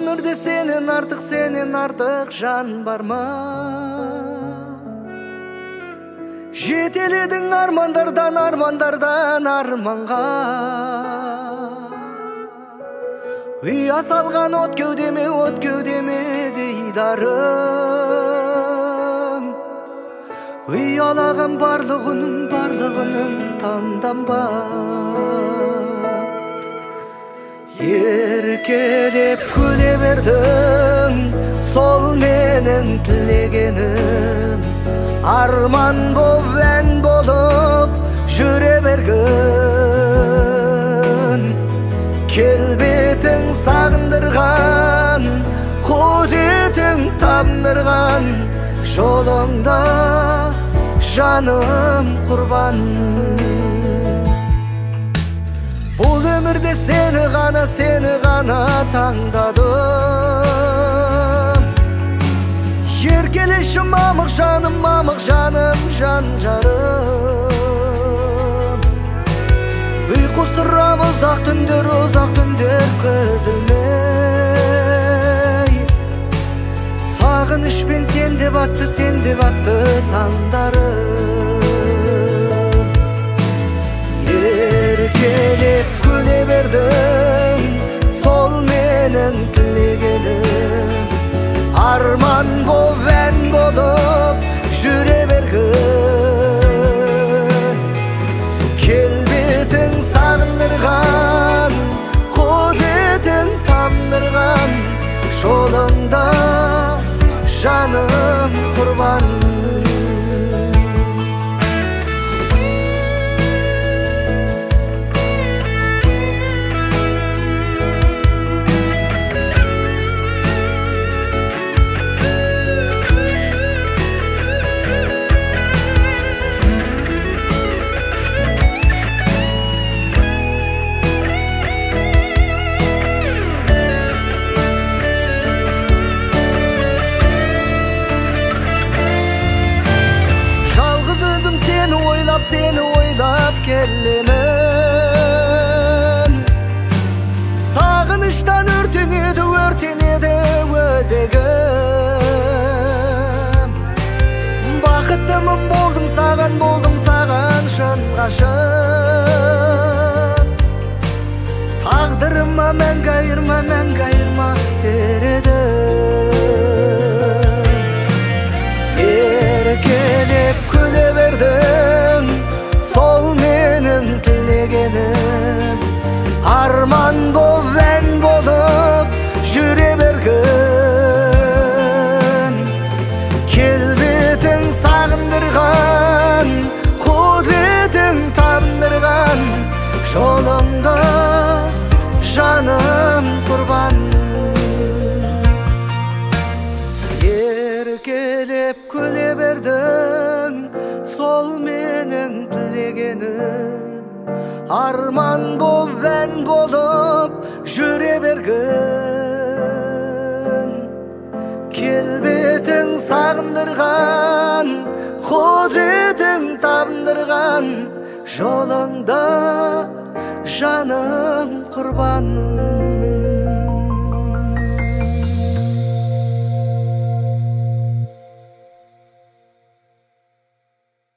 өмірде сенен артық жан бар ма? Жетеледің армандардан арманға. Ұя салған от кеудеме дейдарым. Ұялаған барлығының таңданба. Еркелеп күле бердің, сол менің тілегенім. Арман боп, ән болып жүре бергін. Келбетің сағындырған, құдетің табындырған, жолыңда жаным құрбан. Бұл өмірде сені ғана таңдадым. Еркелеші мамық жаным, жан жарым. Ұйқы сұрам ұзақ түндер көзілмей. Сағынышпен сен де батты таңдарым. Еркелеп күле бердің, сол менің тілегенім. Арман боп, ән болып жүре бергін. Келбетің сағындырған, құдетің табындырған, жолыңда жаным құрбан. Seni oylap kellemін. Sağınıştan örtünеді өзегім. Бақыттымын болдым саған шын ғашық. Тағдырыма мәңгі айырма дер едім. Еркелеп күле бердің, сол менің тілегенім. Арман боп, ән болып жүре бергін. Келбетің сағындырған, құдретің табындырған, жолыңда жаным құрбан. Еркелеп күле бердің, сол менің тілегенім. Арман боп, ән болып жүре бергін. Келбетің сағындырған, құдретің табындырған, жолыңда жаным құрбан.